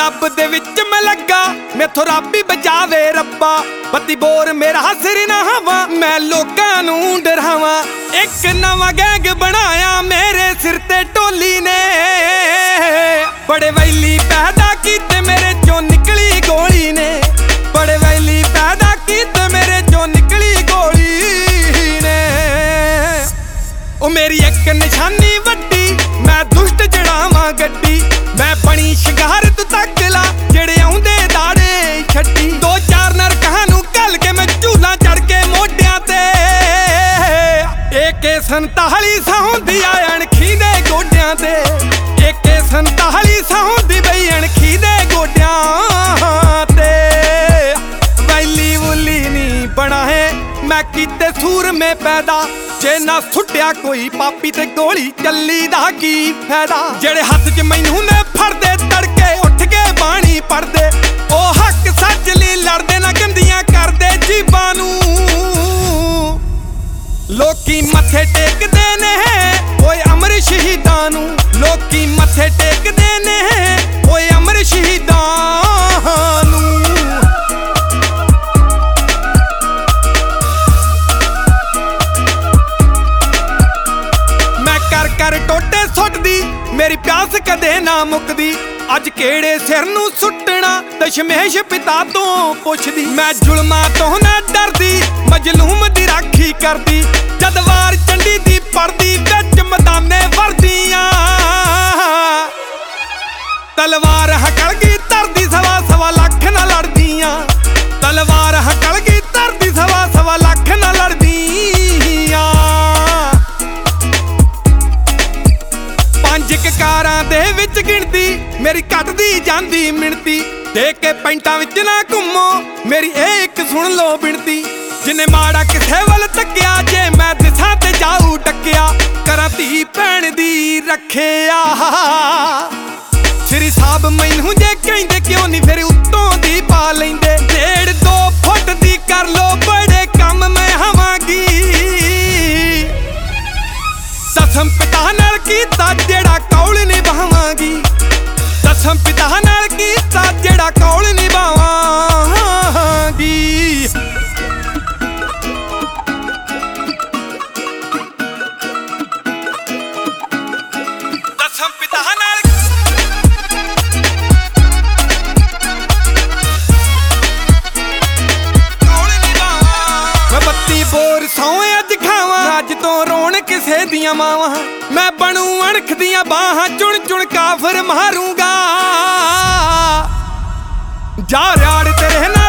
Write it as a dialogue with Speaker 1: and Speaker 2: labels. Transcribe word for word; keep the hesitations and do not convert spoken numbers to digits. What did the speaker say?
Speaker 1: Dub दे विच मैं लगा मैथों रब ही बचावे रब्बा। पति बोर मेरा सिर ना हवा मैं लोकां नूं डरावां। एक नवां गैंग बनाया मेरे सिर ते टोली ने। बड़े वैली पैदा कीते मेरे चों निकली गोली ने। बड़े वैली पैदा कीते मेरे चों निकली गोली ने। ओ मेरी एक निशानी वड्डी मैं दुष्ट जड़ावां गड्डी। मैं बनी शिंगार तू तक ला जेड़े आउंदे दाड़े छड्डी। दो चार नरकां नूं घल के मैं झूला चढ़ के मोढियां ते। एके संताली सौंदी आ अणखी दे गोडियां ते। एके संताली सौंदी बई अणखी दे गोडियां ते। वैली वुली नी बना है मैं कीते सूर में पैदा। जे ना सुट्टिया कोई पापी ते गोली चली दा की फायदा। जेड़े हत्थ च मैनू ने फड़दे तड़के उठ के बाणी पढ़दे। ओ हक सच ली लड़दे ना गंदियां करदे जीबां नूं। लोकी मत्थे टेकदे ने ओए अमर शहीदां नूं। लोकी मत्थे टेकदे ने ओए अमर शहीदां नूं। कर टोटे सुटदी मेरी प्यास कदे ना मुकदी। अज केड़े सिर नूं सुटना दशमेश पिता तो पुछदी। मैं जुल्मां तो ना डरदी मजलूम दी राखी करदी। जद वार चंडी दी पड़दी विच मैदाने वरदियां। तलवार हकल गई धरदी सवा सवा लख ना लड़दियां। तलवार हकल गई धरदी सवा सवा लख ना लड़दियां। पंज ककारां दे विच गिणती मेरी कटदी जांदी मिणती। दे के पैंटां विच ना घुमो मेरी एक सुन लो बिनती। जिन्ने माड़ा किसे वल तक्किया जे मैं दिसां ते जाऊ टक्किया। करां धी भैण दी रखिया। श्री साहब मैनू जे कहिंदे क्यों नहीं फिर उत्तों दी पा लैंदे। डेढ़ दो फुट दी कर लो बड़े कम मैं हवांगी। दसम पिता नाल कीता जेड़ा कौल निभावांगी। दसम पिता नाल कीता जेड़ा कौल निभावांगी। दसम पिता नाल कौल निभावां। मैं बत्ती बोर सौए अज खावां। अज तो रोण किसे दियां मावां। मैं बनू अणख दियां बाहां चुन चुन काफर मारूंगा। जा राड़ तेरे ना